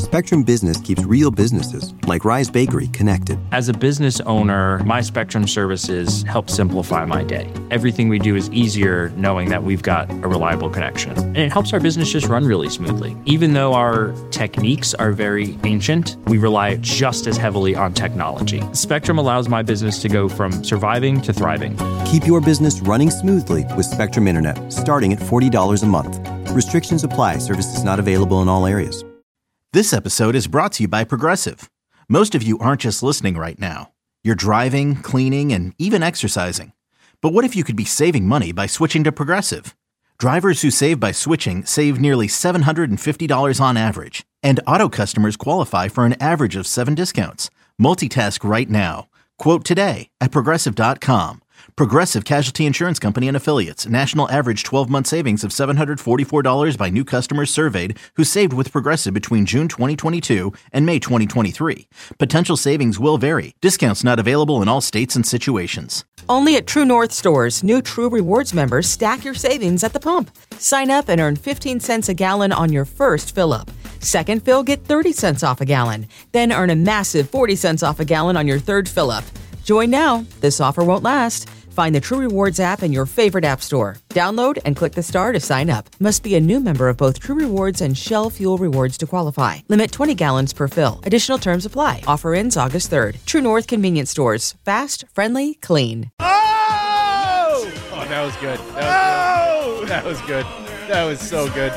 Spectrum Business keeps real businesses, like Rise Bakery, connected. As a business owner, my Spectrum services help simplify my day. Everything we do is easier knowing that we've got a reliable connection. And it helps our business just run really smoothly. Even though our techniques are very ancient, we rely just as heavily on technology. Spectrum allows my business to go from surviving to thriving. Keep your business running smoothly with Spectrum Internet, starting at $40 a month. Restrictions apply. Services not available in all areas. This episode is brought to you by Progressive. Most of you aren't just listening right now. You're driving, cleaning, and even exercising. But what if you could be saving money by switching to Progressive? Drivers who save by switching save nearly $750 on average. And auto customers qualify for an average of 7 discounts. Multitask right now. Quote today at Progressive.com. Progressive Casualty Insurance Company and Affiliates. National average 12-month savings of $744 by new customers surveyed who saved with Progressive between June 2022 and May 2023. Potential savings will vary. Discounts not available in all states and situations. Only at True North stores, new True Rewards members stack your savings at the pump. Sign up and earn 15 cents a gallon on your first fill-up. Second fill, get 30 cents off a gallon. Then earn a massive 40 cents off a gallon on your third fill-up. Join now. This offer won't last. Find the True Rewards app in your favorite app store. Download and click the star to sign up. Must be a new member of both True Rewards and Shell Fuel Rewards to qualify. Limit 20 gallons per fill. Additional terms apply. Offer ends August 3rd. True North Convenience Stores. Fast, friendly, clean. Oh! Oh, that was good. That was good. That was so good.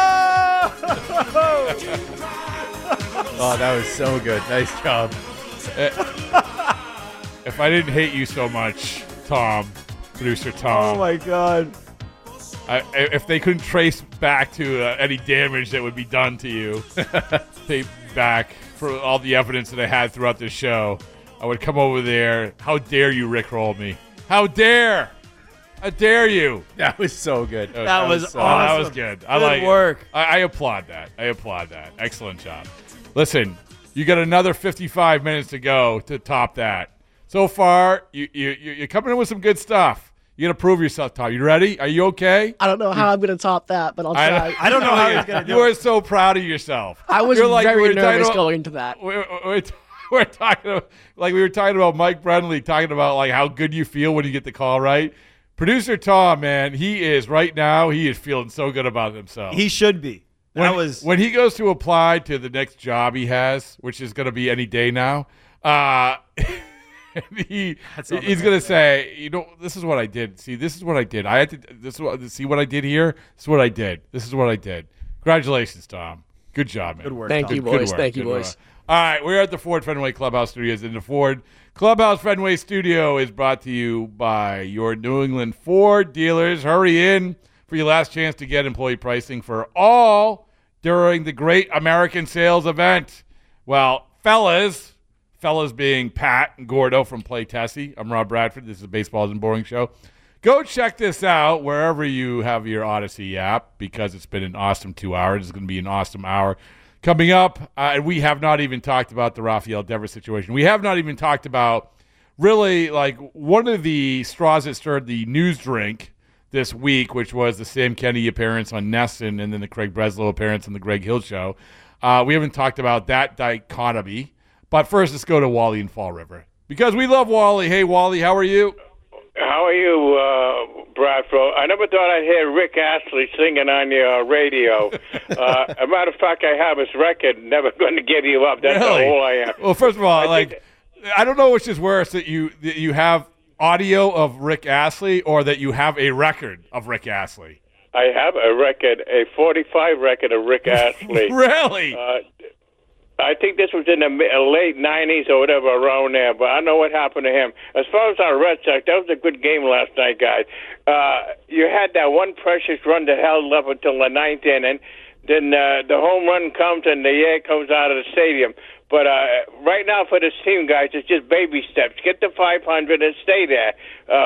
Oh, that was so good. Nice job. If I didn't hate you so much, Tom, producer Tom. Oh, my God. If they couldn't trace back to any damage that would be done to you, back for all the evidence that I had throughout this show, I would come over there. How dare you rickroll me? How dare? How dare you? That was so good. That was awesome. That was good. I good like work. I applaud that. Excellent job. Listen, you got another 55 minutes to go to top that. So far, you're coming in with some good stuff. You got to prove yourself, Tom. You ready? Are you okay? I don't know how I'm going to top that, but I'll try. I don't know how he's going to do it. You are so proud of yourself. I was very nervous going into that. We're talking about, like we were talking about Mike Brenly, talking about like how good you feel when you get the call right. Producer Tom, man, he is feeling so good about himself. He should be. When he goes to apply to the next job he has, which is going to be any day now, he's going to say, this is what I did. See, this is what I did. I had to see what I did here. This is what I did. This is what I did. Congratulations, Tom. Good job, man. Good work. Thank you, boys. Thank you, boys. All right, we're at the Ford Fenway Clubhouse Studios. And the Ford Clubhouse Fenway Studio is brought to you by your New England Ford dealers. Hurry in for your last chance to get employee pricing for all during the Great American Sales Event. Well, fellas being Pat and Gordo from Play Tessie. I'm Rob Bradford. This is the Baseball Isn't Boring show. Go check this out wherever you have your Odyssey app because it's been an awesome 2 hours. It's going to be an awesome hour coming up. And we have not even talked about the Rafael Devers situation. We have not even talked about really like one of the straws that stirred the news drink this week, which was the Sam Kennedy appearance on Nesson and then the Craig Breslow appearance on the Greg Hill show. We haven't talked about that dichotomy. But first, let's go to Wally in Fall River because we love Wally. Hey, Wally, how are you? How are you, Bradford? I never thought I'd hear Rick Astley singing on your radio. A matter of fact, I have his record. Never going to give you up. That's Really? all I am. Well, first of all, I don't know which is worse, that you have audio of Rick Astley or that you have a record of Rick Astley. I have a record, a 45 record of Rick Astley. Really? I think this was in the late 90s or whatever, around there, but I know what happened to him. As far as our Red Sox, that was a good game last night, guys. You had that one precious run that held up until the ninth inning. Then the home run comes and the air comes out of the stadium. But right now for this team, guys, it's just baby steps. Get to 500 and stay there.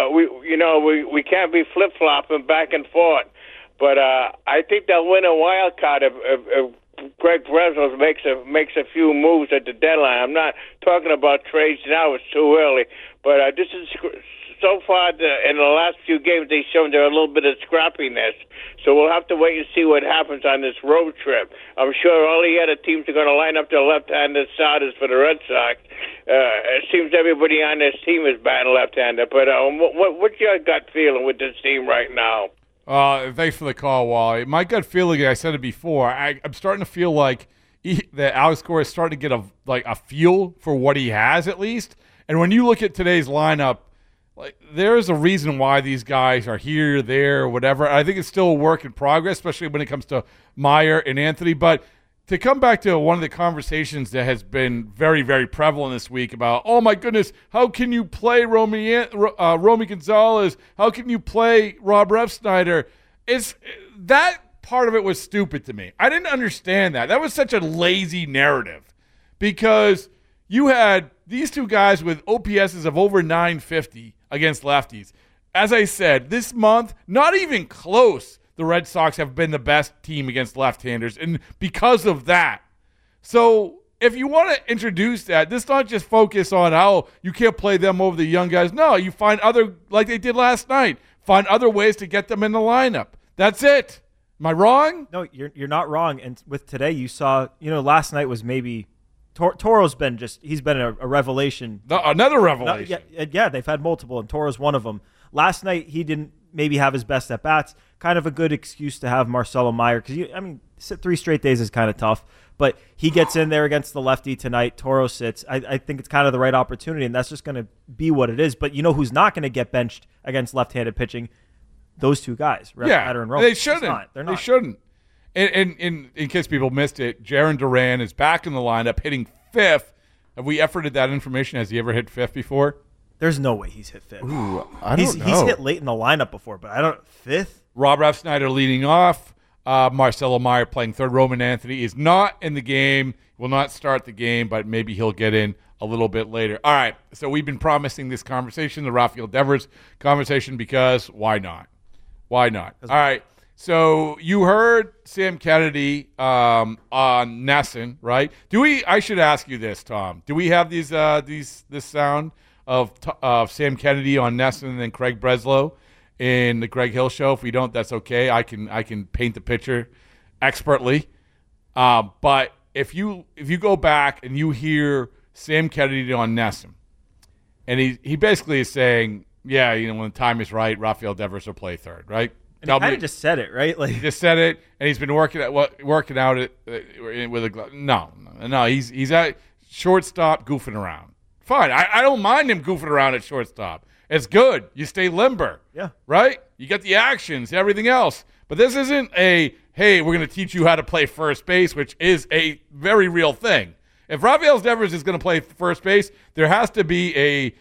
We can't be flip-flopping back and forth. But I think they'll win a wild card if Greg Breslow makes a few moves at the deadline. I'm not talking about trades now; it's too early. But this is so far in the last few games, they've shown there a little bit of scrappiness. So we'll have to wait and see what happens on this road trip. I'm sure all the other teams are going to line up their left-handed starters for the Red Sox. It seems everybody on this team is batting left-handed. But what's your gut feeling with this team right now? Thanks for the call, Wally. My gut feeling, I said it before, I'm starting to feel like that Alex Cora is starting to get a feel for what he has at least. And when you look at today's lineup, there's a reason why these guys are here, there, whatever. I think it's still a work in progress, especially when it comes to Meyer and Anthony. But to come back to one of the conversations that has been very, very prevalent this week about, oh my goodness, how can you play Romy Gonzalez? How can you play Rob Refsnyder? That part of it was stupid to me. I didn't understand that. That was such a lazy narrative because you had these two guys with OPSs of over 950 against lefties. As I said, this month, not even close, the Red Sox have been the best team against left-handers, and because of that. So if you want to introduce that, let's not just focus on how you can't play them over the young guys. No, you find other, like they did last night, find other ways to get them in the lineup. That's it. Am I wrong? No, you're not wrong. And with today, you saw, last night was maybe Toro's been he's been a revelation. Another revelation. Yeah, they've had multiple, and Toro's one of them. Last night, he didn't maybe have his best at bats. Kind of a good excuse to have Marcelo Meyer because 3 straight days is kind of tough. But he gets in there against the lefty tonight. Toro sits. I think it's kind of the right opportunity, and that's just going to be what it is. But you know who's not going to get benched against left-handed pitching? Those two guys, Refsnyder and Romy. They shouldn't. They're not. They shouldn't. And in case people missed it, Jarren Duran is back in the lineup, hitting fifth. Have we efforted that information? Has he ever hit fifth before? There's no way he's hit fifth. Ooh, I don't know. He's hit late in the lineup before, but I don't fifth. Rob Refsnyder leading off. Marcelo Meyer playing third. Roman Anthony is not in the game. Will not start the game, but maybe he'll get in a little bit later. All right. So we've been promising this conversation, the Rafael Devers conversation, because why not? Why not? All right. So you heard Sam Kennedy on NESN, right? I should ask you this, Tom. Do we have this sound of Sam Kennedy on NESN and then Craig Breslow in the Greg Hill Show? If we don't, that's okay. I can paint the picture expertly. But if you go back and you hear Sam Kennedy on NESN, and he basically is saying, yeah, when the time is right, Rafael Devers will play third, right? And he kind of just said it, right? He just said it, and he's been working out it with a glove. No. He's at shortstop goofing around. Fine, I don't mind him goofing around at shortstop. It's good. You stay limber. Yeah. Right? You get the actions, everything else. But this isn't hey, we're going to teach you how to play first base, which is a very real thing. If Rafael Devers is going to play first base, there has to be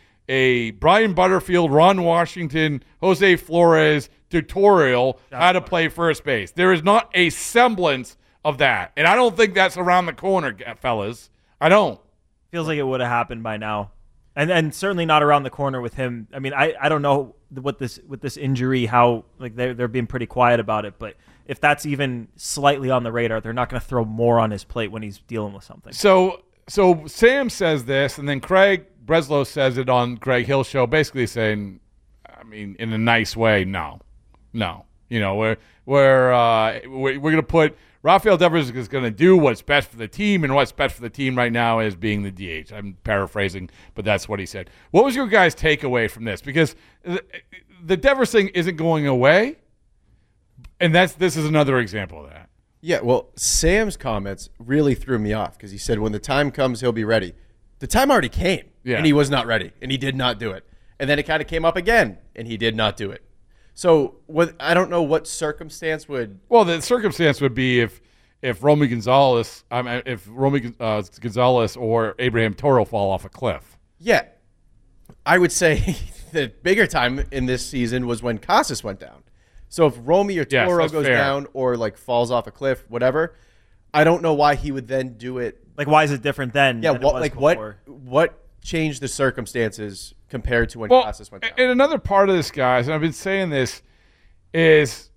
a Brian Butterfield, Ron Washington, Jose Flores tutorial how to play first base. There is not a semblance of that. And I don't think that's around the corner, fellas. I don't. Feels like it would have happened by now. And certainly not around the corner with him. I mean, I don't know with this injury how they're being pretty quiet about it, but if that's even slightly on the radar, they're not going to throw more on his plate when he's dealing with something. So Sam says this, and then Craig Breslow says it on Greg Hill Show, basically saying, in a nice way, no. We're going to put Rafael Devers is going to do what's best for the team, and what's best for the team right now is being the DH. I'm paraphrasing, but that's what he said. What was your guys' takeaway from this? Because the Devers thing isn't going away, and this is another example of that. Yeah, well, Sam's comments really threw me off because he said when the time comes, he'll be ready. The time already came, and he was not ready, and he did not do it. And then it kind of came up again, and he did not do it. So I don't know what circumstance would. Well, the circumstance would be if Romy Gonzalez, Gonzalez or Abraham Toro fall off a cliff. Yeah, I would say the bigger time in this season was when Casas went down. So if Romy or Toro goes down or falls off a cliff, whatever, I don't know why he would then do it. Why is it different then? Yeah, than what changed the circumstances compared to when Casas went down? And another part of this, guys, and I've been saying this, is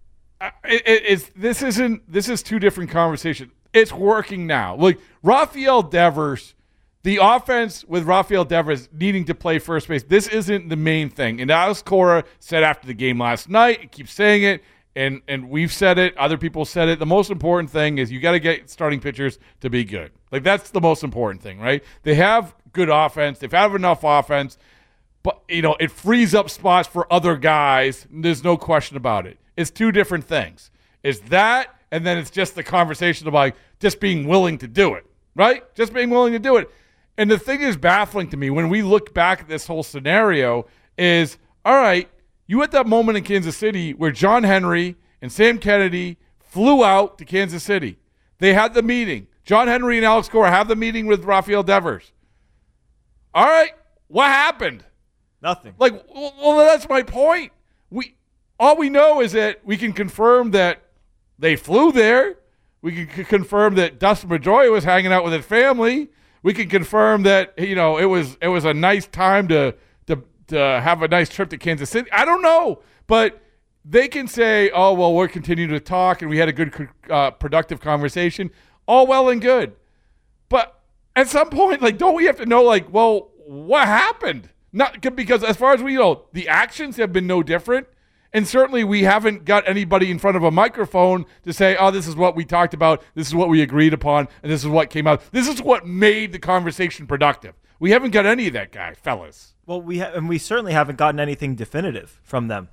this is two different conversations. It's working now. Rafael Devers, the offense with Rafael Devers needing to play first base, this isn't the main thing. And Alex Cora said after the game last night, and keeps saying it, and we've said it, other people said it, the most important thing is you got to get starting pitchers to be good. Like, that's the most important thing, right? They have good offense. They've had enough offense. But, it frees up spots for other guys. There's no question about it. It's two different things. It's that, and then it's just the conversation about just being willing to do it, right? Just being willing to do it. And the thing is baffling to me when we look back at this whole scenario is, all right, you had that moment in Kansas City where John Henry and Sam Kennedy flew out to Kansas City. They had the meeting. John Henry and Alex Cora have the meeting with Rafael Devers. All right, what happened? Nothing. Well, that's my point. All we know is that we can confirm that they flew there. We can confirm that Dustin Pedroia was hanging out with his family. We can confirm that it was a nice time to have a nice trip to Kansas City. I don't know, but they can say, "Oh, well, we're continuing to talk and we had a good, productive conversation." All well and good, but at some point, don't we have to know, well, what happened? Not because, as far as we know, the actions have been no different. And certainly we haven't got anybody in front of a microphone to say, oh, this is what we talked about, this is what we agreed upon, and this is what came out. This is what made the conversation productive. We haven't got any of that, guys, fellas. Well, we certainly haven't gotten anything definitive from them.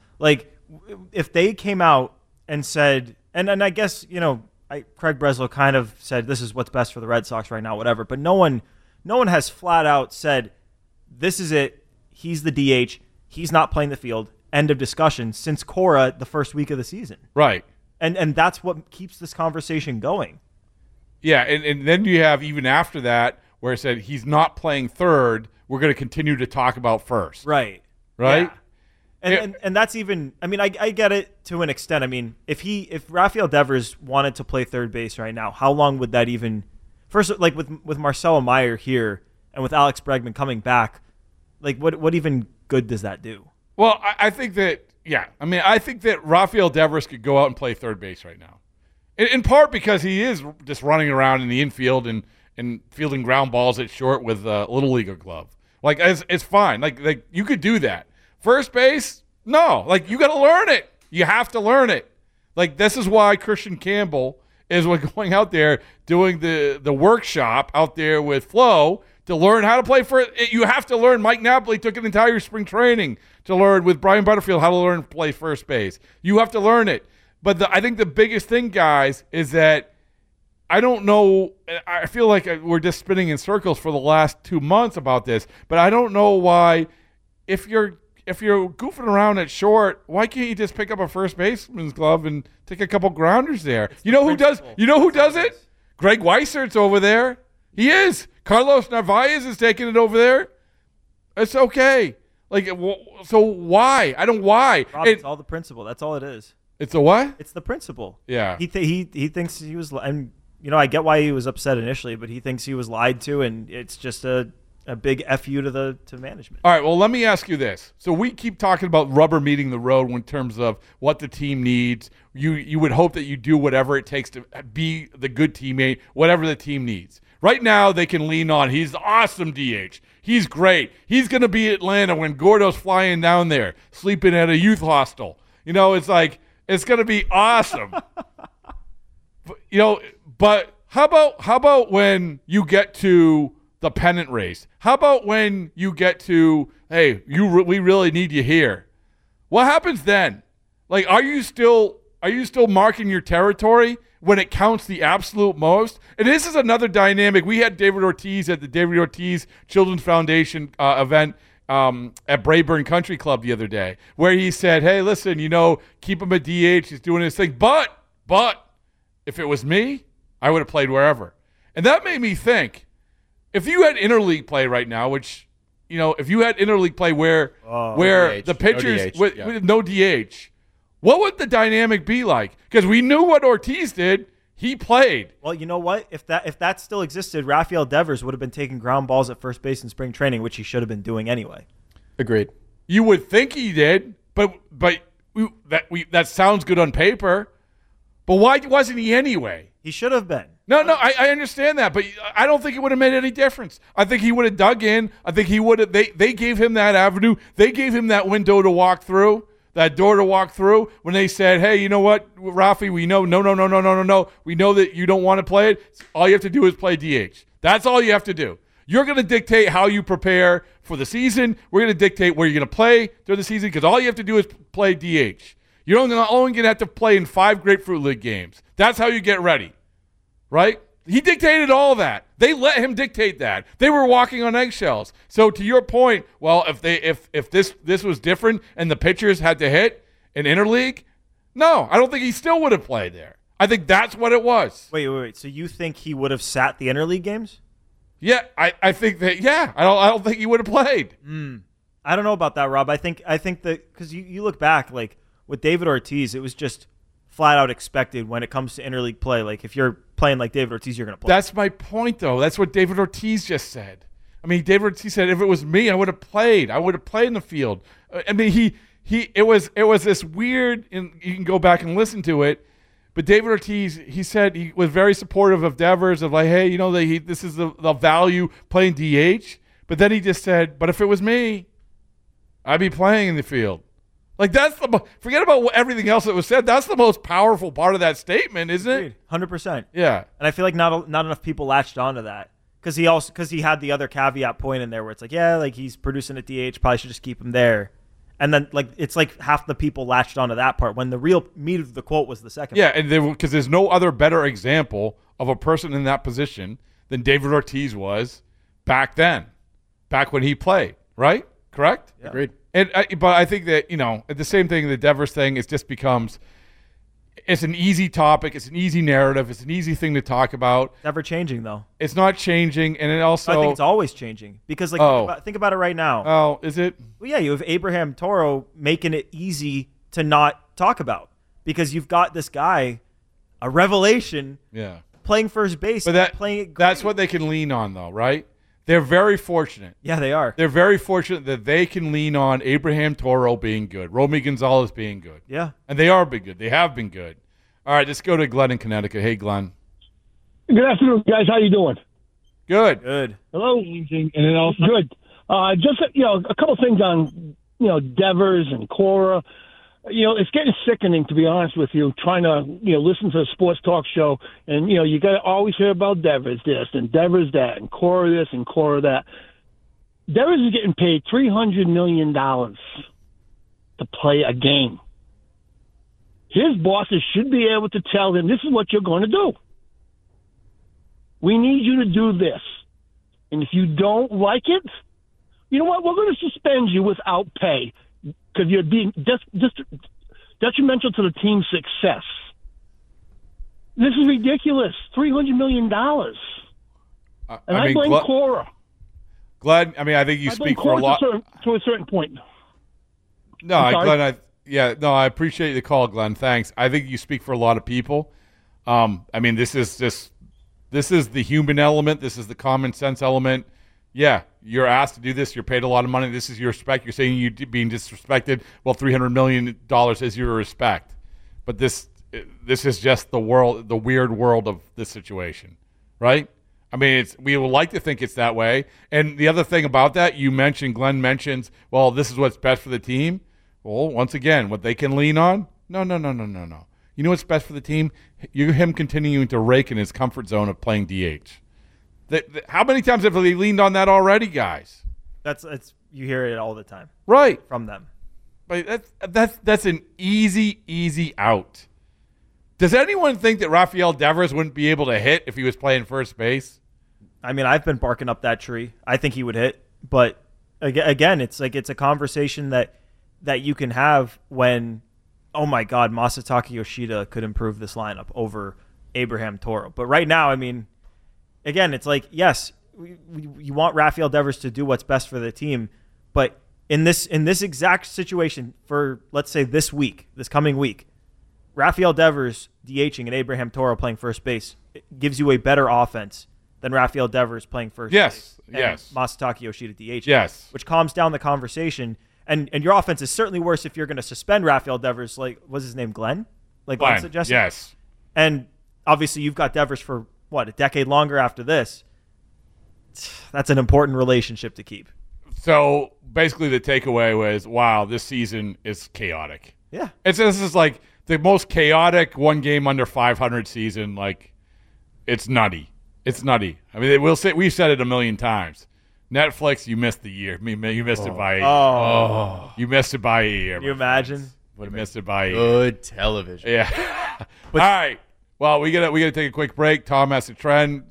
If they came out and said, and I guess, Craig Breslow kind of said, this is what's best for the Red Sox right now, whatever. But no one has flat out said, this is it. He's the DH. He's not playing the field. End of discussion since Cora the first week of the season. Right. And that's what keeps this conversation going. Yeah, and then you have even after that where it said he's not playing third, we're going to continue to talk about first. Right. Right? Yeah. And that's even, I get it to an extent. If Rafael Devers wanted to play third base right now, how long would that even, first, with Marcelo Meyer here and with Alex Bregman coming back, what even good does that do? Well, I think that, I think that Rafael Devers could go out and play third base right now. In part because he is just running around in the infield and fielding ground balls at short with a Little Leaguer glove. It's fine. You could do that. First base, no. You got to learn it. You have to learn it. This is why Christian Campbell is going out there doing the workshop out there with Flo to learn how to play you have to learn. Mike Napoli took an entire spring training to learn with Brian Butterfield how to learn to play first base. You have to learn it. But I think the biggest thing, guys, is that I don't know. I feel like we're just spinning in circles for the last 2 months about this, but I don't know why if you're goofing around at short, why can't you just pick up a first baseman's glove and take a couple grounders there? You know who does it? Greg Weissert's over there. He is. Carlos Narvaez is taking it over there. It's okay. So why? Why? Rob, it's all the principle. That's all it is. It's a what? It's the principle. Yeah. He thinks he was, and I get why he was upset initially, but he thinks he was lied to, and it's just a big FU to management. All right, well, let me ask you this. So we keep talking about rubber meeting the road in terms of what the team needs. You would hope that you do whatever it takes to be the good teammate, whatever the team needs. Right now, they can lean on, he's the awesome DH. He's great. He's going to be at Atlanta when Gordo's flying down there, sleeping at a youth hostel. It's going to be awesome. But how about when you get to the pennant race? How about when you get to, hey, we really need you here? What happens then? Are you still marking your territory when it counts the absolute most? And this is another dynamic. We had David Ortiz at the David Ortiz Children's Foundation event at Brayburn Country Club the other day, where he said, hey, listen, keep him a DH. He's doing his thing. But if it was me, I would have played wherever. And that made me think, if you had interleague play right now, which, if you had interleague play where the pitchers with no DH, what would the dynamic be like? Because we knew what Ortiz did. He played. Well, you know what? If that still existed, Rafael Devers would have been taking ground balls at first base in spring training, which he should have been doing anyway. Agreed. You would think he did, but that sounds good on paper. But why wasn't he anyway? He should have been. No, I understand that, but I don't think it would have made any difference. I think he would have dug in. I think he would have. They gave him that avenue. They gave him that window to walk through, that door to walk through. When they said, "Hey, you know what, Rafi? We know, no. We know that you don't want to play it. All you have to do is play DH. That's all you have to do. You're going to dictate how you prepare for the season. We're going to dictate where you're going to play during the season because all you have to do is play DH. You're only going to have to play in 5 Grapefruit League games. That's how you get ready." Right? He dictated all that. They let him dictate that. They were walking on eggshells. So to your point, well, if this was different and the pitchers had to hit an interleague, no, I don't think he still would have played there. I think that's what it was. Wait. So you think he would have sat the interleague games? Yeah, I think that. Yeah, I don't think he would have played. I don't know about that, Rob. I think that because you look back, like with David Ortiz, it was just flat out expected when it comes to interleague play. Like if you're playing like David Ortiz, you're going to play. That's my point, though. That's what David Ortiz just said. I mean, David Ortiz said, if it was me, I would have played. I would have played in the field. I mean, it was this weird, and you can go back and listen to it. But David Ortiz, he said he was very supportive of Devers, of like, hey, you know, this is the value playing DH. But then he just said, but if it was me, I'd be playing in the field. Like forget about everything else that was said. That's the most powerful part of that statement, isn't it? 100%. Yeah. And I feel like not enough people latched onto that because he had the other caveat point in there where it's like, yeah, like he's producing at DH, probably should just keep him there. And then like it's like half the people latched onto that part when the real meat of the quote was the second. Yeah, and because there's no other better example of a person in that position than David Ortiz was back then, back when he played. Right? Correct? Yeah. Agreed. But I think that, you know, the same thing, the Devers thing, it just becomes, it's an easy topic, it's an easy narrative, it's an easy thing to talk about. Never changing, though. It's not changing, and it also... I think it's always changing. Because, like, think about it right now. Oh, is it? Well, yeah, you have Abraham Toro making it easy to not talk about. Because you've got this guy, a revelation, playing first base, but playing it great. That's what they can lean on, though, right? They're very fortunate. Yeah, they are. They're very fortunate that they can lean on Abraham Toro being good, Romy Gonzalez being good. Yeah. And they are been good. They have been good. All right, let's go to Glenn in Connecticut. Hey, Glenn. Good afternoon, guys. How you doing? Good. Hello. Good. Just a couple things on Devers and Cora. It's getting sickening, to be honest with you, trying to, listen to a sports talk show. And, you got to always hear about Devers this and Devers that and Cora this and Cora that. Devers is getting paid $300 million to play a game. His bosses should be able to tell him, this is what you're going to do. We need you to do this. And if you don't like it, you know what? We're going to suspend you without pay. Because you're being detrimental to the team's success. This is ridiculous. $300 million. And I blame Cora. Glenn, I think you speak for a lot. To a certain point. No, Glenn, I appreciate the call, Glenn. Thanks. I think you speak for a lot of people. This is the human element. This is the common sense element. Yeah, you're asked to do this. You're paid a lot of money. This is your respect. You're saying you're being disrespected. Well, $300 million is your respect. But this is just the weird world of this situation, right? We would like to think it's that way. And the other thing about that, Glenn mentions, well, this is what's best for the team. Well, once again, what they can lean on? No. You know what's best for the team? Him continuing to rake in his comfort zone of playing DH. How many times have they leaned on that already, guys? You hear it all the time, right, from them. But that's an easy out. Does anyone think that Rafael Devers wouldn't be able to hit if he was playing first base? I've been barking up that tree. I think he would hit, but again, it's a conversation that you can have when, oh my God, Masataka Yoshida could improve this lineup over Abraham Toro. But right now, again, it's like, yes, you want Rafael Devers to do what's best for the team, but in this exact situation for, let's say, this coming week, Rafael Devers DHing and Abraham Toro playing first base gives you a better offense than Rafael Devers playing first base. Yes. Masataka Yoshida DHing. Yes. Which calms down the conversation. And your offense is certainly worse if you're going to suspend Rafael Devers, like, what's his name, Glenn? Like Glenn suggested? Yes. And obviously you've got Devers for a decade longer after this. That's an important relationship to keep. So basically the takeaway was, wow, this season is chaotic. Yeah. This is like the most chaotic one game under 500 season. Like, it's nutty. It's nutty. I mean, we've said it a million times. Netflix, you missed the year. You missed it by a year. You missed it by a year. Can you imagine? You missed it by a year. Good television. Yeah. All right. Well, we gotta take a quick break. Tom has a trend.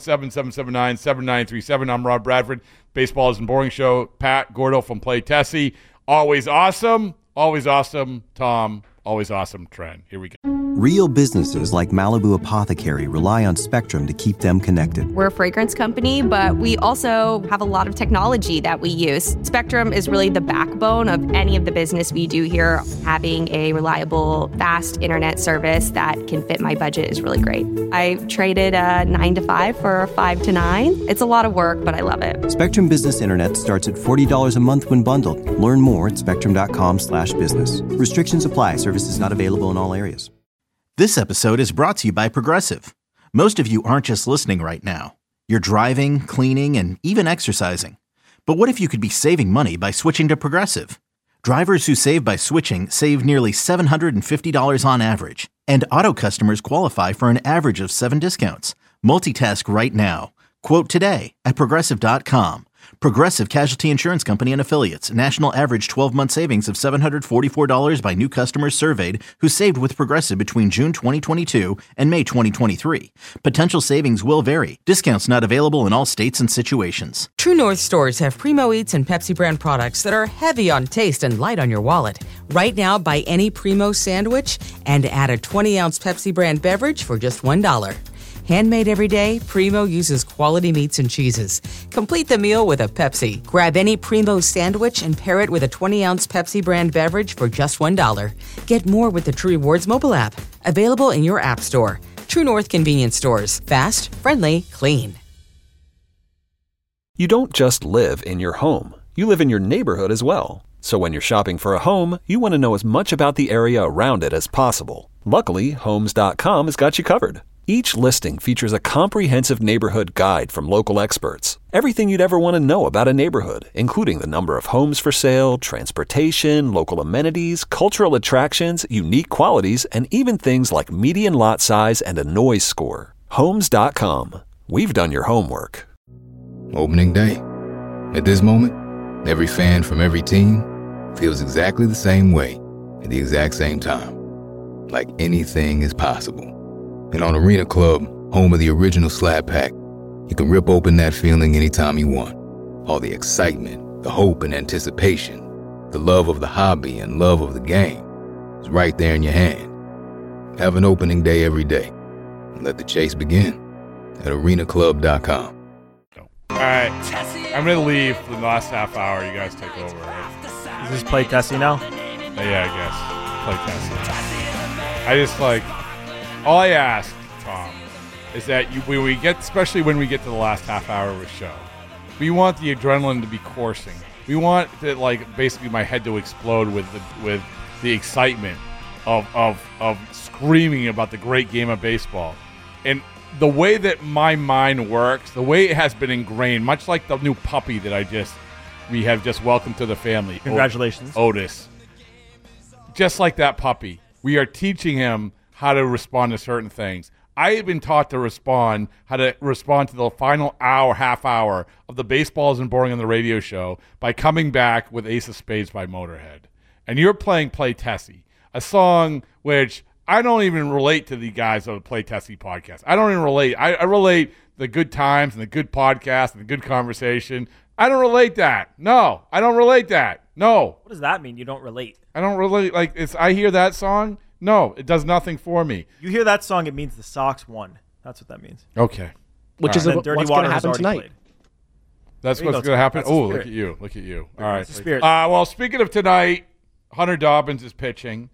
617-779-7937. I'm Rob Bradford. Baseball Isn't Boring Show. Pat Gordo from Play Tessie. Always awesome. Always awesome, Tom. Always awesome, Trent. Here we go. Real businesses like Malibu Apothecary rely on Spectrum to keep them connected. We're a fragrance company, but we also have a lot of technology that we use. Spectrum is really the backbone of any of the business we do here. Having a reliable, fast internet service that can fit my budget is really great. I traded a 9 to 5 for a 5 to 9. It's a lot of work, but I love it. Spectrum Business Internet starts at $40 a month when bundled. Learn more at spectrum.com/business. Restrictions apply. Services not available in all areas. This episode is brought to you by Progressive. Most of you aren't just listening right now. You're driving, cleaning, and even exercising. But what if you could be saving money by switching to Progressive? Drivers who save by switching save nearly $750 on average. And auto customers qualify for an average of 7 discounts. Multitask right now. Quote today at Progressive.com. Progressive Casualty Insurance Company and Affiliates. National average 12-month savings of $744 by new customers surveyed who saved with Progressive between June 2022 and May 2023. Potential savings will vary. Discounts not available in all states and situations. True North stores have Primo Eats and Pepsi brand products that are heavy on taste and light on your wallet. Right now, buy any Primo sandwich and add a 20-ounce Pepsi brand beverage for just $1. Handmade every day, Primo uses quality meats and cheeses. Complete the meal with a Pepsi. Grab any Primo sandwich and pair it with a 20-ounce Pepsi brand beverage for just $1. Get more with the True Rewards mobile app. Available in your app store. True North convenience stores. Fast, friendly, clean. You don't just live in your home. You live in your neighborhood as well. So when you're shopping for a home, you want to know as much about the area around it as possible. Luckily, Homes.com has got you covered. Each listing features a comprehensive neighborhood guide from local experts. Everything you'd ever want to know about a neighborhood, including the number of homes for sale, transportation, local amenities, cultural attractions, unique qualities, and even things like median lot size and a noise score. Homes.com. We've done your homework. Opening day. At this moment, every fan from every team feels exactly the same way at the exact same time. Like anything is possible. And on Arena Club, home of the original Slab Pack, you can rip open that feeling anytime you want. All the excitement, the hope and anticipation, the love of the hobby and love of the game is right there in your hand. Have an opening day every day. And let the chase begin at arenaclub.com. All right. I'm going to leave for the last half hour. You guys take over. Right? Is this Play Tessie now? Yeah, I guess. Play Tessie. I just all I ask, Tom, is that when we get, especially when we get to the last half hour of a show, we want the adrenaline to be coursing. We want to, basically my head to explode with the excitement of screaming about the great game of baseball. And the way that my mind works, the way it has been ingrained, much like the new puppy that we have just welcomed to the family. Congratulations. Otis. Just like that puppy, we are teaching him how to respond to certain things. I have been taught to how to respond to the final half hour of the Baseball Isn't Boring on the radio show by coming back with Ace of Spades by Motorhead. And you're playing Play Tessie, a song which I don't even relate to the guys on the Play Tessie podcast. I don't even relate. I relate the good times and the good podcast and the good conversation. I don't relate that. No, I don't relate that. No. What does that mean, you don't relate? I don't relate. I hear that song. No, it does nothing for me. You hear that song, it means the Sox won. That's what that means. Okay. Which is what's going to happen tonight. Played. That's what's going to happen? Oh, look at you. Look at you. All right. Spirit. Well, speaking of tonight, Hunter Dobbins is pitching,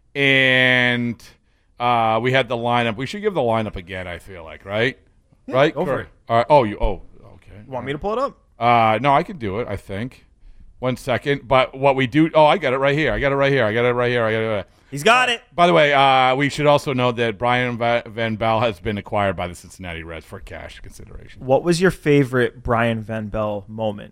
and we had the lineup. We should give the lineup again, I feel like, right? Yeah, right? Go for it. All right. Okay. You want me to pull it up? No, I can do it, I think. 1 second. But what we do, I got it right here. He's got it. By the way, we should also note that Brian Van Bell has been acquired by the Cincinnati Reds for cash consideration. What was your favorite Brian Van Bell moment?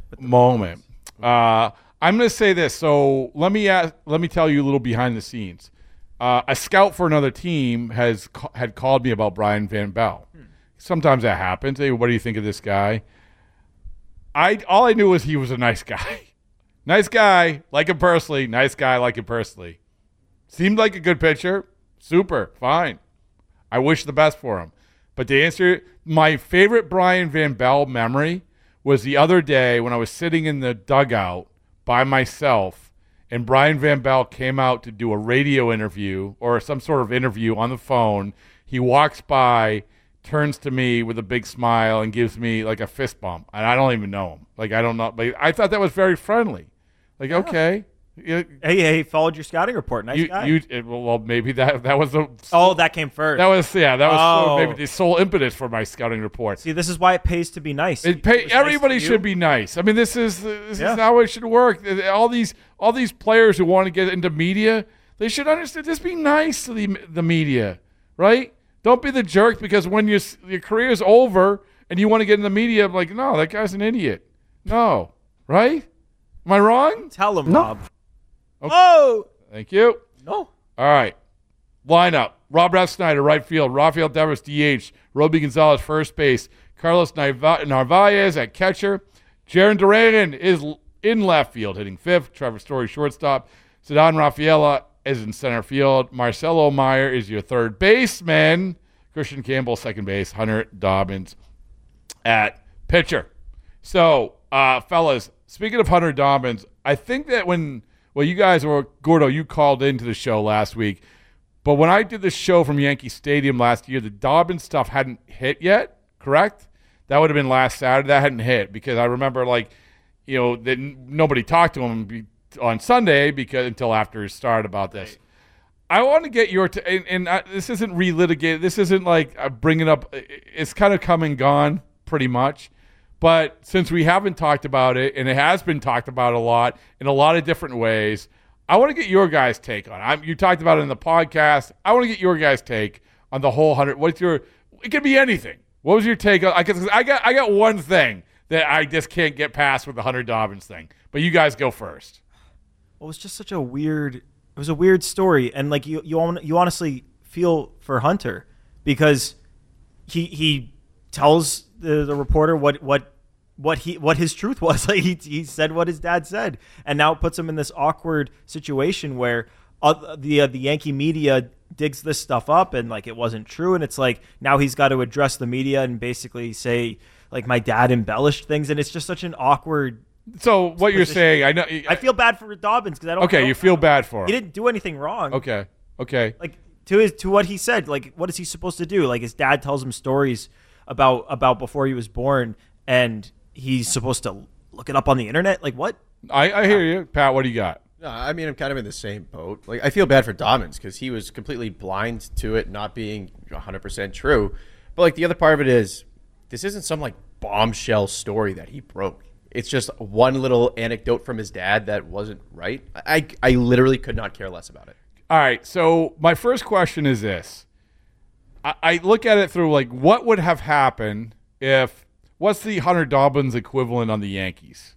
I'm going to say this. So let me tell you a little behind the scenes. A scout for another team had called me about Brian Van Bell. Sometimes that happens. Hey, what do you think of this guy? All I knew was he was a nice guy. Nice guy, like him personally. Nice guy, like him personally. Seemed like a good pitcher. Super, fine. I wish the best for him. But to answer, my favorite Brian Van Bell memory was the other day when I was sitting in the dugout by myself, and Brian Van Bell came out to do a radio interview or some sort of interview on the phone. He walks by, turns to me with a big smile, and gives me like a fist bump. And I don't even know him. Like, I don't know. But I thought that was very friendly. Like, okay. Hey, followed your scouting report. Nice guy. Well, maybe that was the. Oh, that came first. That was maybe the sole impetus for my scouting report. See, this is why it pays to be nice. Everybody should be nice. I mean, this is how it should work. All these players who want to get into media, they should understand. Just be nice to the media, right? Don't be the jerk, because when your career is over and you want to get in the media, I'm like, no, that guy's an idiot. No, right? Am I wrong? Tell him, Rob. Okay. Oh! Thank you. No. All right. Lineup. Rob Refsnyder, right field. Rafael Devers, DH. Roby Gonzalez, first base. Carlos Narvaez at catcher. Jaron Duran is in left field, hitting fifth. Trevor Story, shortstop. Ceddanne Rafaela is in center field. Marcelo Meyer is your third baseman. Christian Campbell, second base. Hunter Dobbins at pitcher. So, fellas, speaking of Hunter Dobbins, I think that you guys were, Gordo, you called into the show last week, but when I did the show from Yankee Stadium last year, the Dobbins stuff hadn't hit yet, correct? That would have been last Saturday. That hadn't hit because I remember, that nobody talked to him on Sunday until after he started about this. I want to get your this isn't relitigated. This isn't like bringing up. It's kind of come and gone pretty much. But since we haven't talked about it, and it has been talked about a lot in a lot of different ways, I want to get your guys' take on it. You talked about it in the podcast. I want to get your guys' take on the whole 100. It could be anything. What was your take on? I got one thing that I just can't get past with the Hunter Dobbins thing. But you guys go first. Well, it was just such a weird. It was a weird story, and you honestly feel for Hunter because he tells the reporter what his truth was. He said what his dad said, and now it puts him in this awkward situation where the Yankee media digs this stuff up and it wasn't true, and it's now he's got to address the media and basically say my dad embellished things, and it's just such an awkward. So what position. You're saying, I know, I feel bad for Dobbins because I don't. Okay, you feel bad for him. He didn't do anything wrong. Okay. To what he said, what is he supposed to do? His dad tells him stories about before he was born, and he's supposed to look it up on the internet? What? I hear you. Pat, what do you got? No, I mean, I'm kind of in the same boat. I feel bad for Dobbins because he was completely blind to it not being 100% true. But the other part of it is this isn't some bombshell story that he broke. It's just one little anecdote from his dad that wasn't right. I literally could not care less about it. All right. So my first question is this. I look at it through what would have happened if what's the Hunter Dobbins equivalent on the Yankees?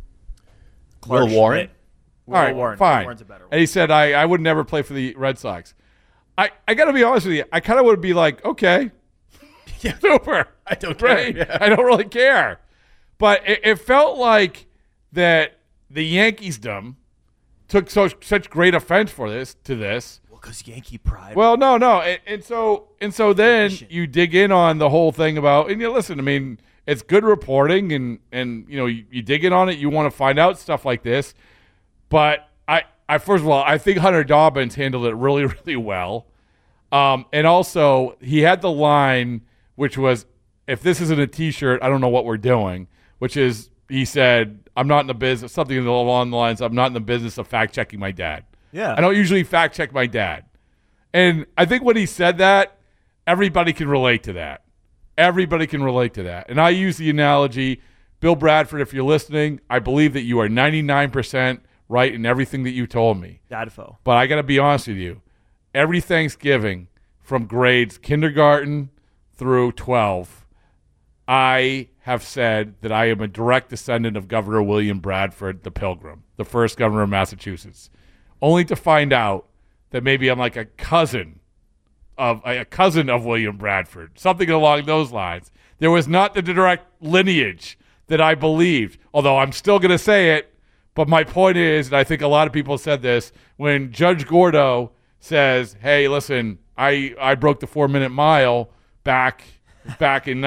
Will Warren. All right, Warren. Fine. Warren's a better one. And he said, I would never play for the Red Sox. I got to be honest with you. I kind of would be okay. Yeah. Super. I don't care. Yeah. I don't really care. But it felt like that the Yankeesdom took such great offense to this. Well, because Yankee pride. Well, no. And so then you dig in on the whole thing about, and listen, I mean, it's good reporting and you dig in on it. You want to find out stuff like this. But I first of all, I think Hunter Dobbins handled it really, really well. And also he had the line, which was, if this isn't a T-shirt, I don't know what we're doing, which is, he said, I'm not in the business, something along the lines, I'm not in the business of fact-checking my dad. Yeah. I don't usually fact-check my dad. And I think when he said that, everybody can relate to that. Everybody can relate to that. And I use the analogy, Bill Bradford, if you're listening, I believe that you are 99% right in everything that you told me. Dadfo. But I got to be honest with you. Every Thanksgiving from grades kindergarten through 12, I have said that I am a direct descendant of Governor William Bradford, the Pilgrim, the first governor of Massachusetts, only to find out that maybe I'm like a cousin of William Bradford, something along those lines. There was not the direct lineage that I believed, although I'm still going to say it. But my point is, and I think a lot of people said this, when Judge Gordo says, hey, listen, I broke the 4-minute mile back in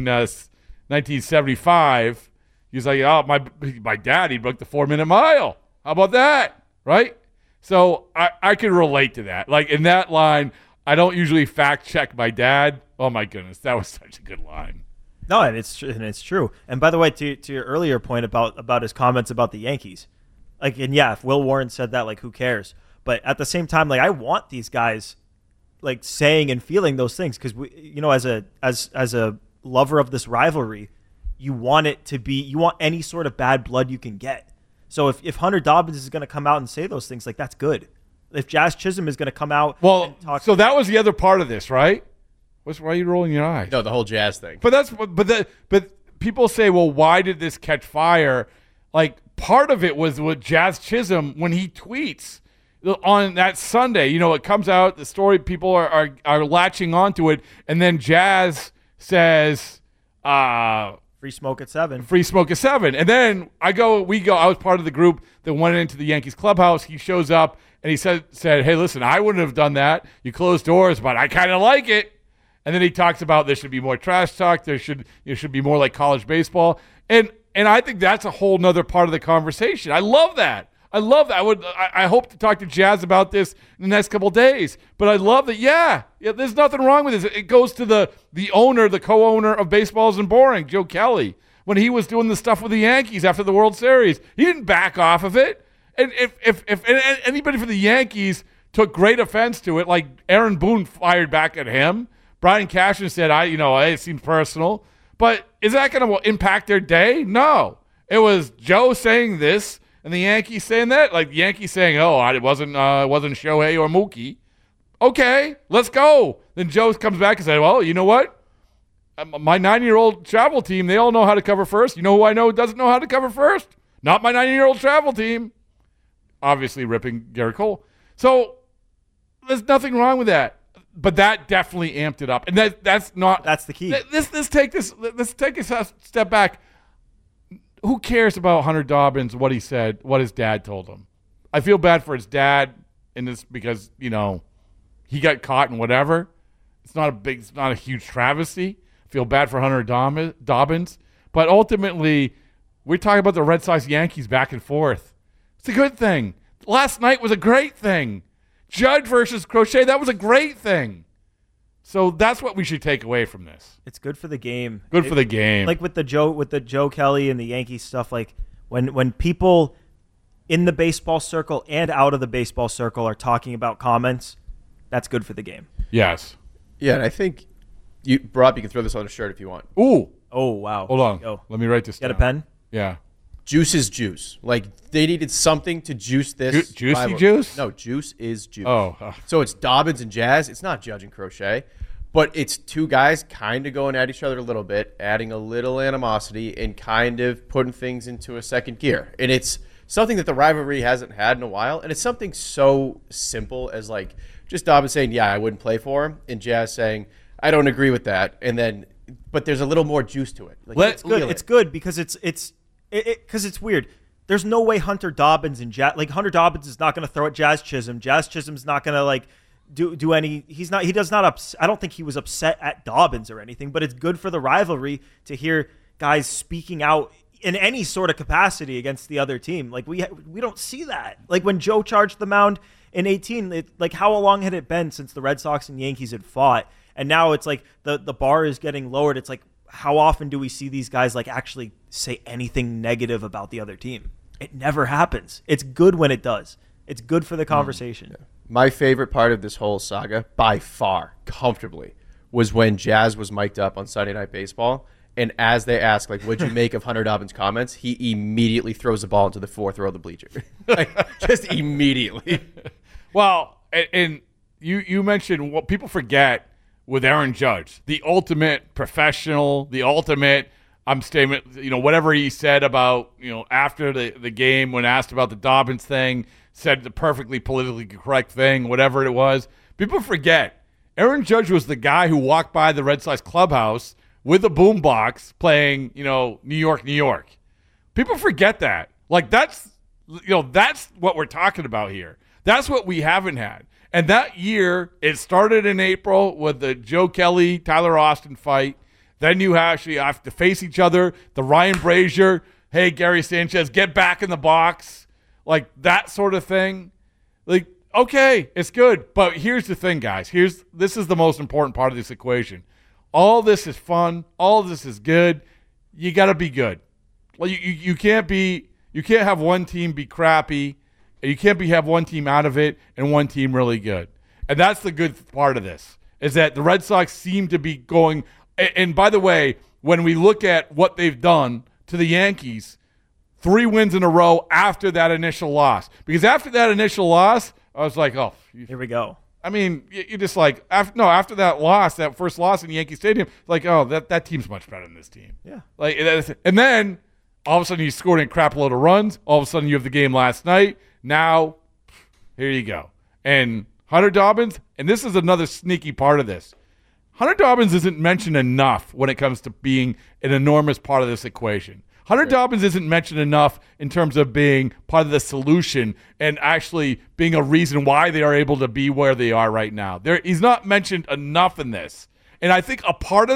1975, he's like, oh, my daddy broke the 4-minute mile. How about that? Right? So I can relate to that. Like in that line, I don't usually fact check my dad. Oh my goodness, that was such a good line. No, and it's true. And by the way, to your earlier point about his comments about the Yankees, like, and yeah, if Will Warren said that, like, who cares? But at the same time, like, I want these guys like saying and feeling those things because we, you know, as a lover of this rivalry, you want any sort of bad blood you can get. So if Hunter Dobbins is going to come out and say those things, like, that's good. If Jazz Chisholm is going to come out and talk. So that was the other part of this, right? Why are you rolling your eyes? No, the whole Jazz thing. But people say, well, why did this catch fire? Like, part of it was with Jazz Chisholm when he tweets on that Sunday. You know, it comes out, the story, people are latching onto it, and then Jazz says, free smoke at 7. Free smoke at 7. And then I was part of the group that went into the Yankees clubhouse. He shows up and he said, hey, listen, I wouldn't have done that. You closed doors, but I kind of like it. And then he talks about there should be more trash talk. There should be more like college baseball. And I think that's a whole nother part of the conversation. I love that. I hope to talk to Jazz about this in the next couple of days. But I love that, yeah, there's nothing wrong with this. It goes to the owner, the co-owner of Baseball Isn't Boring, Joe Kelly, when he was doing the stuff with the Yankees after the World Series. He didn't back off of it. And if anybody from the Yankees took great offense to it, like Aaron Boone fired back at him, Brian Cashman said, it seems personal. But is that going to impact their day? No. It was Joe saying this and the Yankees saying that. Like the Yankees saying, it wasn't Shohei or Mookie. Okay, let's go. Then Joe comes back and said, well, you know what? My 9-year-old travel team, they all know how to cover first. You know who I know doesn't know how to cover first? Not my 9-year-old travel team. Obviously ripping Garrett Cole. So there's nothing wrong with that. But that definitely amped it up, and that's the key. Let's take a step back. Who cares about Hunter Dobbins? What he said, what his dad told him. I feel bad for his dad in this because he got caught in whatever. It's not a huge travesty. I feel bad for Hunter Dobbins, but ultimately, we're talking about the Red Sox Yankees back and forth. It's a good thing. Last night was a great thing. Judge versus Crochet, that was a great thing. So that's what we should take away from this. It's good for the game. Good for the game. Like with the Joe Kelly and the Yankees stuff, like when people in the baseball circle and out of the baseball circle are talking about comments, that's good for the game. Yes. Yeah, and I think Rob, you can throw this on a shirt if you want. Ooh. Oh, wow. Hold on. Let me write this down. Got a pen? Yeah. Juice is juice. Like, they needed something to juice this. Juicy juice? No, juice is juice. Oh. So it's Dobbins and Jazz. It's not Judge and Crochet. But it's two guys kind of going at each other a little bit, adding a little animosity, and kind of putting things into a second gear. And it's something that the rivalry hasn't had in a while. And it's something so simple as, like, just Dobbins saying, yeah, I wouldn't play for him, and Jazz saying, I don't agree with that. And then, but there's a little more juice to it. Like, it's good. It's good because it's weird. There's no way Hunter Dobbins and Hunter Dobbins is not going to throw at Jazz Chisholm. Jazz Chisholm's not going to do any. He does not. I don't think he was upset at Dobbins or anything. But it's good for the rivalry to hear guys speaking out in any sort of capacity against the other team. Like we don't see that. Like when Joe charged the mound in 2018. Like how long had it been since the Red Sox and Yankees had fought? And now it's like the bar is getting lowered. It's like, how often do we see these guys like actually say anything negative about the other team? It never happens. It's good when it does. It's good for the conversation. Yeah. My favorite part of this whole saga, by far, comfortably, was when Jazz was mic'd up on Sunday Night Baseball, And as they ask, like, what'd you make of Hunter Dobbins' comments, he immediately throws the ball into the fourth row of the bleacher. Like, just immediately. Well, and you mentioned what people forget with Aaron Judge, the ultimate professional, the ultimate statement, whatever he said about, after the game when asked about the Dobbins thing, said the perfectly politically correct thing, whatever it was. People forget Aaron Judge was the guy who walked by the Red Sox clubhouse with a boombox playing, New York, New York. People forget that. Like, that's what we're talking about here. That's what we haven't had. And that year, it started in April with the Joe Kelly, Tyler Austin fight. Then you actually have to face each other. The Ryan Brazier, hey, Gary Sanchez, get back in the box. Like, that sort of thing. Like, okay, it's good. But here's the thing, guys. This is the most important part of this equation. All this is fun. All this is good. You got to be good. Well, you can't have one team be crappy. You can't have one team out of it and one team really good. And that's the good part of this, is that the Red Sox seem to be going. And by the way, when we look at what they've done to the Yankees, 3 wins in a row after that initial loss. Because after that initial loss, I was like, oh. Here we go. I mean, you just like, after that loss, that first loss in Yankee Stadium, like, oh, that team's much better than this team. Yeah. Like, and then all of a sudden you scored a crap load of runs. All of a sudden you have the game last night. Now, here you go. And Hunter Dobbins, and this is another sneaky part of this. Hunter Dobbins isn't mentioned enough when it comes to being an enormous part of this equation. Hunter Dobbins isn't mentioned enough in terms of being part of the solution and actually being a reason why they are able to be where they are right now. He's not mentioned enough in this. And I think a part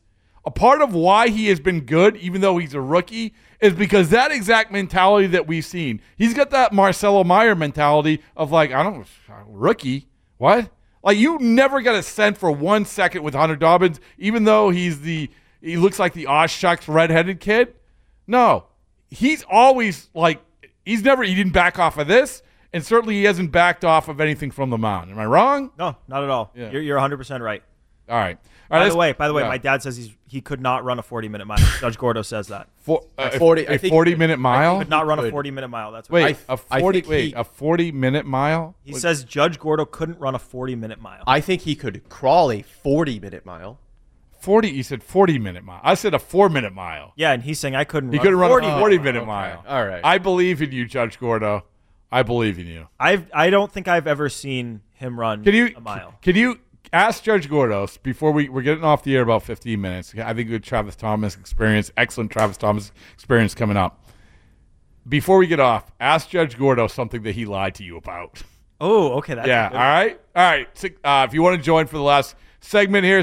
of why he has been good, even though he's a rookie, is because that exact mentality that we've seen. He's got that Marcelo Meyer mentality of like, rookie, what? Like, you never got a sense for 1 second with Hunter Dobbins, even though he looks like the aw shucks redheaded kid. No, he's always like, he didn't back off of this, and certainly he hasn't backed off of anything from the mound. Am I wrong? No, not at all. Yeah. You're 100% right. All right. By the way, my dad says he could not run a 40-minute mile. Judge Gordo says that. A 40-minute mile? He could not run a 40-minute mile. That's what a 40-minute mile? He says Judge Gordo couldn't run a 40-minute mile. I think he could crawl a 40-minute mile. 40? You said 40-minute mile. I said a 4-minute mile. Yeah, and he's saying I couldn't. He couldn't run a 40-minute mile. All right. I believe in you, Judge Gordo. I believe in you. I don't think I've ever seen him run a mile. Can you ask Judge Gordo before we're getting off the air about 15 minutes? I think good Travis Thomas experience, excellent Travis Thomas experience coming up. Before we get off, ask Judge Gordo something that he lied to you about. Oh, okay. That's all right. If you want to join for the last segment here,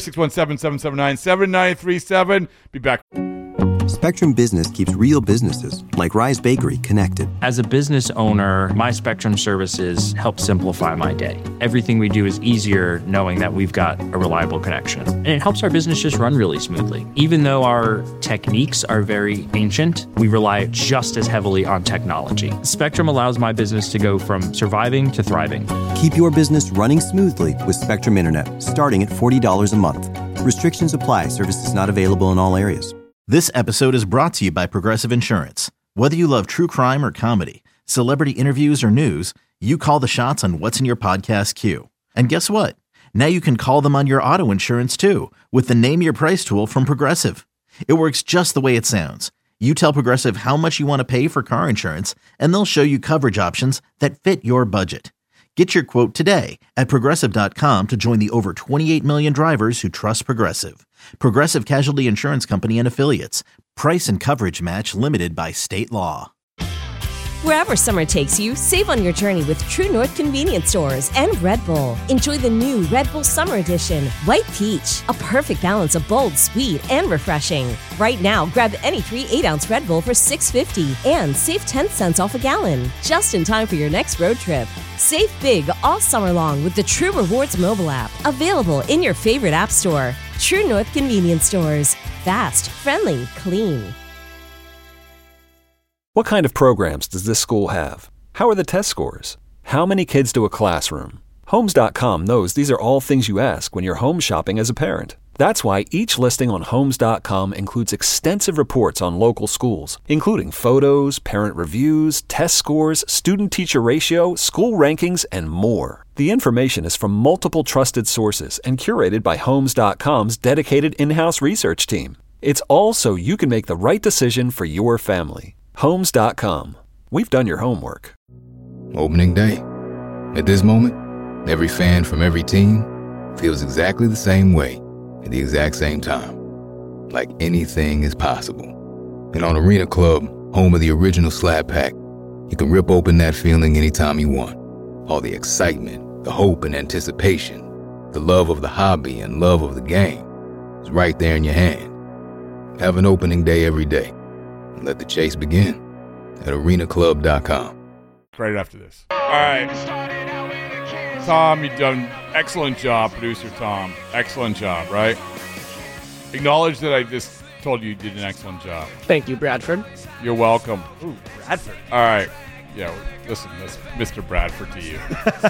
617-779-7937. Be back. Spectrum Business keeps real businesses, like Rise Bakery, connected. As a business owner, my Spectrum services help simplify my day. Everything we do is easier knowing that we've got a reliable connection. And it helps our business just run really smoothly. Even though our techniques are very ancient, we rely just as heavily on technology. Spectrum allows my business to go from surviving to thriving. Keep your business running smoothly with Spectrum Internet, starting at $40 a month. Restrictions apply. Services not available in all areas. This episode is brought to you by Progressive Insurance. Whether you love true crime or comedy, celebrity interviews or news, you call the shots on what's in your podcast queue. And guess what? Now you can call them on your auto insurance too with the Name Your Price tool from Progressive. It works just the way it sounds. You tell Progressive how much you want to pay for car insurance, and they'll show you coverage options that fit your budget. Get your quote today at Progressive.com to join the over 28 million drivers who trust Progressive. Progressive Casualty Insurance Company and Affiliates. Price and coverage match limited by state law. Wherever summer takes you, save on your journey with True North Convenience Stores and Red Bull. Enjoy the new Red Bull Summer Edition, White Peach, a perfect balance of bold, sweet, and refreshing. Right now, grab any 3 8-ounce Red Bull for $6.50 and save 10 cents off a gallon. Just in time for your next road trip. Save big all summer long with the True Rewards mobile app, available in your favorite app store. True North Convenience Stores. Fast, friendly, clean. What kind of programs does this school have? How are the test scores? How many kids to a classroom? Homes.com knows these are all things you ask when you're home shopping as a parent. That's why each listing on Homes.com includes extensive reports on local schools, including photos, parent reviews, test scores, student-teacher ratio, school rankings, and more. The information is from multiple trusted sources and curated by Homes.com's dedicated in-house research team. It's all so you can make the right decision for your family. Homes.com. We've done your homework. Opening day. At this moment, every fan from every team feels exactly the same way at the exact same time. Like anything is possible. And on Arena Club, home of the original Slab Pack, you can rip open that feeling anytime you want. All the excitement, the hope and anticipation, the love of the hobby and love of the game is right there in your hand. Have an opening day every day. And let the chase begin at arenaclub.com. Right after this. All right. Tom, you've done an excellent job, producer Tom. Excellent job, right? Acknowledge that I just told you did an excellent job. Thank you, Bradford. You're welcome. Ooh, Bradford. All right. Yeah, listen, this Mr. Bradford to you.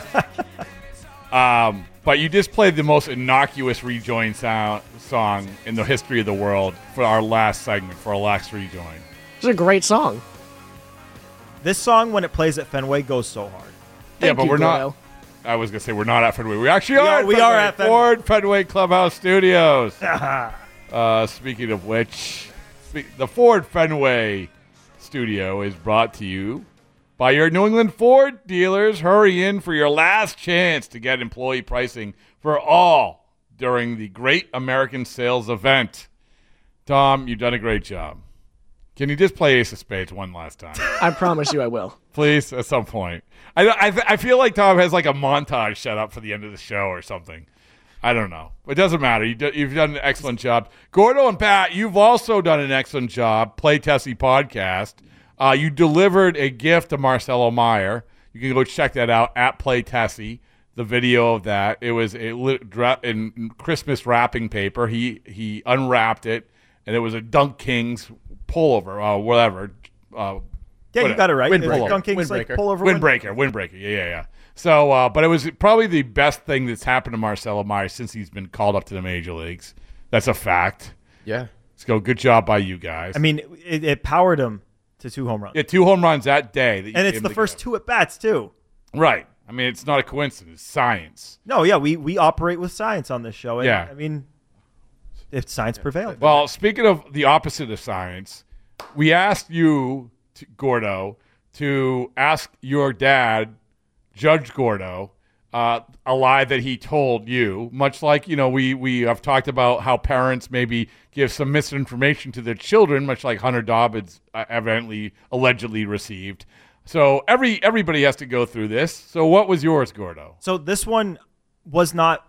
But you just played the most innocuous rejoin song in the history of the world for our last segment, for our last rejoin. It's a great song. This song, when it plays at Fenway, goes so hard. Yeah, but we're not. I was going to say we're not at Fenway. We actually are. We are at Fenway. Ford Fenway Clubhouse Studios. Speaking of which, the Ford Fenway Studio is brought to you by your New England Ford dealers. Hurry in for your last chance to get employee pricing for all during the Great American Sales Event. Tom, you've done a great job. Can you just play Ace of Spades one last time? I promise you I will. Please, at some point. I feel like Tom has like a montage set up for the end of the show or something. I don't know. It doesn't matter. You've done an excellent job. Gordo and Pat, you've also done an excellent job. Play Tessie podcast. You delivered a gift to Marcelo Meyer. You can go check that out at Play Tessie. The video of that. It was in Christmas wrapping paper. He unwrapped it, and it was a Dunk Kings pullover, whatever. You got it right. Dunk Kings like pullover. Windbreaker. Yeah. So, but it was probably the best thing that's happened to Marcelo Meyer since he's been called up to the major leagues. That's a fact. Yeah. Let's go. Good job by you guys. I mean, it powered him to 2 home runs. Yeah, 2 home runs that day. And it's the first 2 at-bats, too. Right. I mean, it's not a coincidence. It's science. No, yeah, we operate with science on this show. And, yeah. I mean, if science prevailed. Well, speaking of the opposite of science, we asked you, Gordo, to ask your dad, Judge Gordo, a lie that he told you, much like, we have talked about how parents maybe give some misinformation to their children, much like Hunter Dobbins allegedly received. So everybody has to go through this. So what was yours, Gordo? So this one was not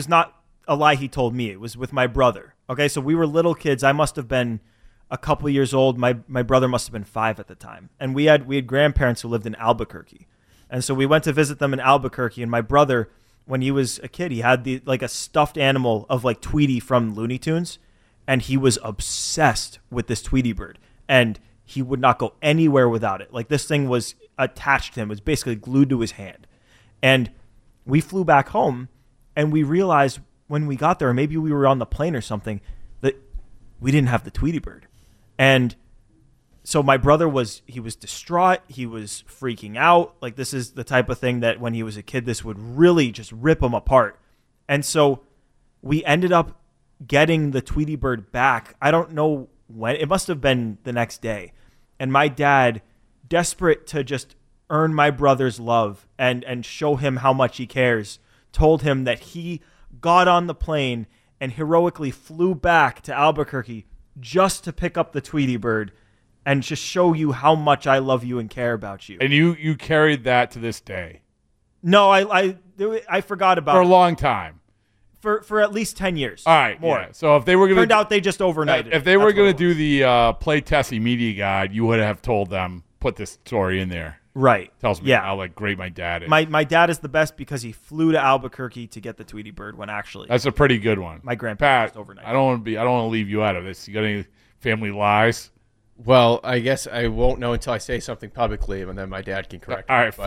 a lie he told me. It was with my brother. Okay, so we were little kids. I must have been a couple years old. My brother must have been 5 at the time. And we had grandparents who lived in Albuquerque. And so we went to visit them in Albuquerque, and my brother, when he was a kid, he had a stuffed animal of like Tweety from Looney Tunes, and he was obsessed with this Tweety bird, and he would not go anywhere without it. Like, this thing was attached to him, it was basically glued to his hand. And we flew back home, and we realized when we got there, or maybe we were on the plane or something, that we didn't have the Tweety bird. And so my brother was distraught. He was freaking out. Like, this is the type of thing that when he was a kid, this would really just rip him apart. And so we ended up getting the Tweety bird back. I don't know when. It must have been the next day. And my dad, desperate to just earn my brother's love and show him how much he cares, told him that he got on the plane and heroically flew back to Albuquerque just to pick up the Tweety bird and just show you how much I love you and care about you. And you carried that to this day? No, I forgot about it. For a long time. For at least 10 years. All right. More. Yeah. So if they were going to... Turned out they just overnighted. If they were going to do the Play Tessie media guide, you would have told them, put this story in there. Right. Tells me how great my dad is. My dad is the best because he flew to Albuquerque to get the Tweety bird when actually... That's a pretty good one. My grandparents just overnighted. I don't want to leave you out of this. You got any family lies? Well, I guess I won't know until I say something publicly, and then my dad can correct me. All right,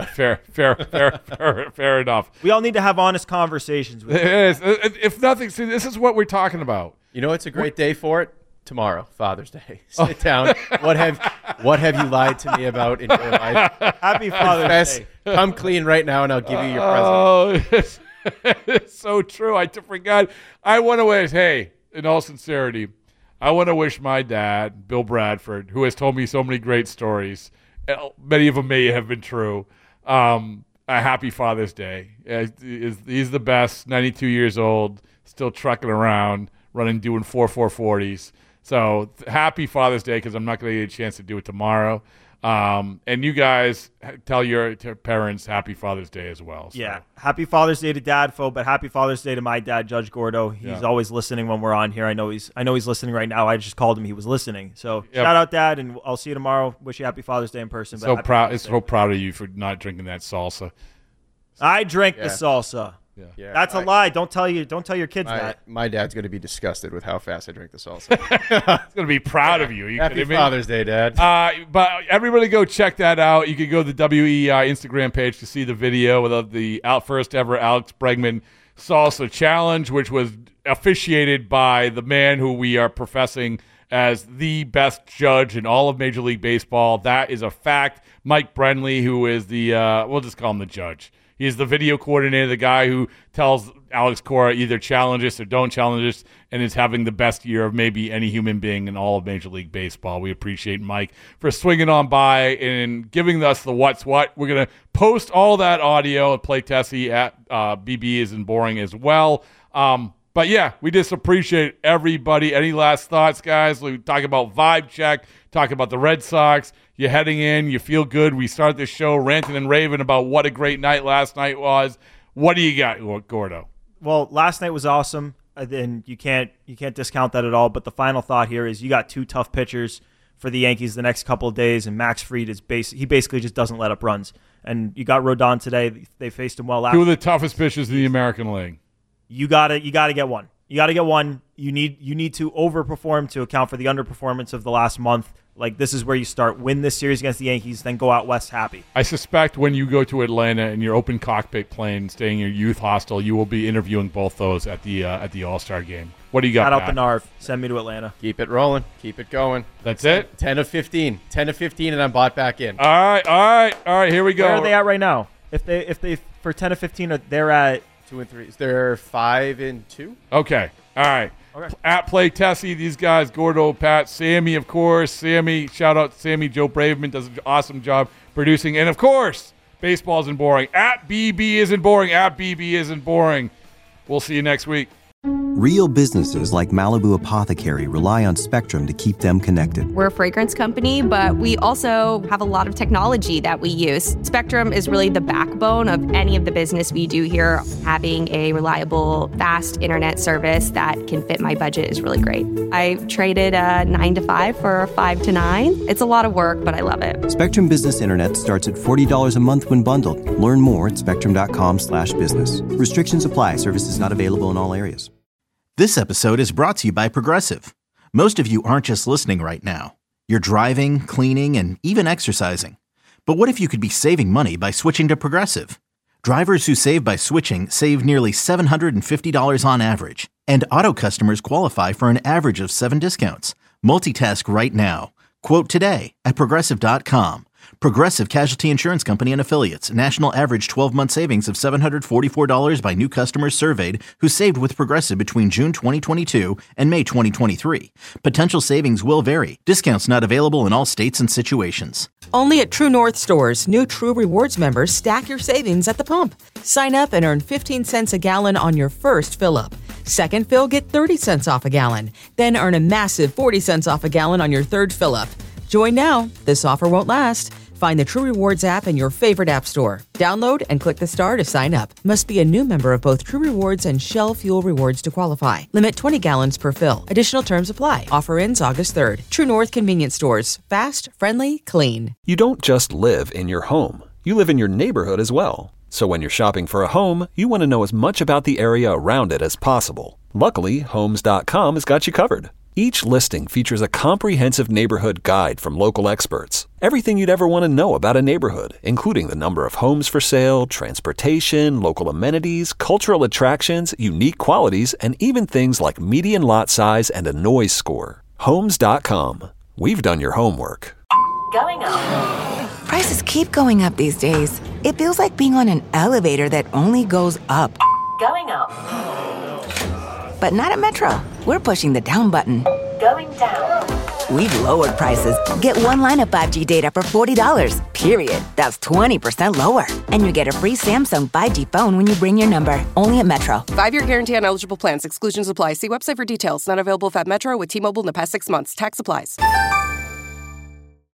fair enough. We all need to have honest conversations with it is. If nothing, see, this is what we're talking about. You know, it's a great day for it. Tomorrow, Father's Day. Sit down. What have you lied to me about in your life? Happy Father's Day. Come clean right now, and I'll give you your present. Oh, it's so true. I forgot. I want to wish, hey, in all sincerity, I want to wish my dad, Bill Bradford, who has told me so many great stories, many of them may have been true, a happy Father's Day. He's the best, 92 years old, still trucking around, doing 4.40s. So happy Father's Day, because I'm not going to get a chance to do it tomorrow. And you guys tell your parents happy Father's Day as well. So. Yeah, happy Father's Day to Dad, Fo, but happy Father's Day to my dad, Judge Gordo. He's always listening when we're on here. I know he's listening right now. I just called him; he was listening. So shout out, Dad, and I'll see you tomorrow. Wish you happy Father's Day in person. So proud! So proud of you for not drinking that salsa. I drank the salsa. Yeah. That's a lie. Don't tell your kids that. My dad's going to be disgusted with how fast I drink the salsa. He's going to be proud of you. Happy Father's Day, Dad. But everybody go check that out. You can go to the WEI Instagram page to see the video of the first ever Alex Bregman Salsa Challenge, which was officiated by the man who we are professing as the best judge in all of Major League Baseball. That is a fact. Mike Brenly, who is we'll just call him the judge. He's the video coordinator, the guy who tells Alex Cora either challenge us or don't challenge us, and is having the best year of maybe any human being in all of Major League Baseball. We appreciate Mike for swinging on by and giving us the what's what. We're going to post all that audio at Play Tessie at BB Isn't Boring as well. But yeah, we just appreciate everybody. Any last thoughts, guys? We talk about vibe check, talk about the Red Sox. You're heading in, you feel good. We start this show ranting and raving about what a great night last night was. What do you got, Gordo? Well, last night was awesome, and you can't discount that at all. But the final thought here is you got two tough pitchers for the Yankees the next couple of days, and Max Fried he basically just doesn't let up runs. And you got Rodon today. They faced him well last. Two of the toughest pitchers in the American League. You gotta get one. You gotta get one. You need to overperform to account for the underperformance of the last month. Like, this is where you start. Win this series against the Yankees, then go out west happy. I suspect when you go to Atlanta in your open cockpit plane, staying in your youth hostel, you will be interviewing both those at the All-Star game. What do you got? Shout out the Narv. Send me to Atlanta. Keep it rolling. Keep it going. That's it? 10 of 15. 10 of 15, and I'm bought back in. All right. Here we go. Where are they at right now? If they for 10 of 15, they're at 2 and 3. They're 5 and 2. Okay. All right. Okay. At Play Tessie, these guys, Gordo, Pat, Sammy, of course. Sammy, shout out to Sammy. Joe Braveman does an awesome job producing. And, of course, Baseball Isn't Boring. At BB Isn't Boring. At BB Isn't Boring. We'll see you next week. Real businesses like Malibu Apothecary rely on Spectrum to keep them connected. We're a fragrance company, but we also have a lot of technology that we use. Spectrum is really the backbone of any of the business we do here. Having a reliable, fast internet service that can fit my budget is really great. I traded a 9 to 5 for a 5 to 9. It's a lot of work, but I love it. Spectrum Business Internet starts at $40 a month when bundled. Learn more at spectrum.com/business. Restrictions apply. Services not available in all areas. This episode is brought to you by Progressive. Most of you aren't just listening right now. You're driving, cleaning, and even exercising. But what if you could be saving money by switching to Progressive? Drivers who save by switching save nearly $750 on average. And auto customers qualify for an average of 7 discounts. Multitask right now. Quote today at Progressive.com. Progressive Casualty Insurance Company and Affiliates. National average 12-month savings of $744 by new customers surveyed who saved with Progressive between June 2022 and May 2023. Potential savings will vary. Discounts not available in all states and situations. Only at True North stores, new True Rewards members stack your savings at the pump. Sign up and earn 15 cents a gallon on your first fill-up. Second fill, get 30 cents off a gallon. Then earn a massive 40 cents off a gallon on your third fill-up. Join now. This offer won't last. Find the True Rewards app in your favorite app store. Download and click the star to sign up. Must be a new member of both True Rewards and Shell Fuel Rewards to qualify. Limit 20 gallons per fill. Additional terms apply. Offer ends August 3rd. True North Convenience Stores. Fast, friendly, clean. You don't just live in your home. You live in your neighborhood as well. So when you're shopping for a home, you want to know as much about the area around it as possible. Luckily, Homes.com has got you covered. Each listing features a comprehensive neighborhood guide from local experts. Everything you'd ever want to know about a neighborhood, including the number of homes for sale, transportation, local amenities, cultural attractions, unique qualities, and even things like median lot size and a noise score. Homes.com. We've done your homework. Going up. Prices keep going up these days. It feels like being on an elevator that only goes up. Going up. But not at Metro. We're pushing the down button. Going down. We've lowered prices. Get one line of 5G data for $40, period. That's 20% lower. And you get a free Samsung 5G phone when you bring your number. Only at Metro. 5-year guarantee on eligible plans. Exclusions apply. See website for details. Not available at Metro with T-Mobile in the past 6 months. Tax applies.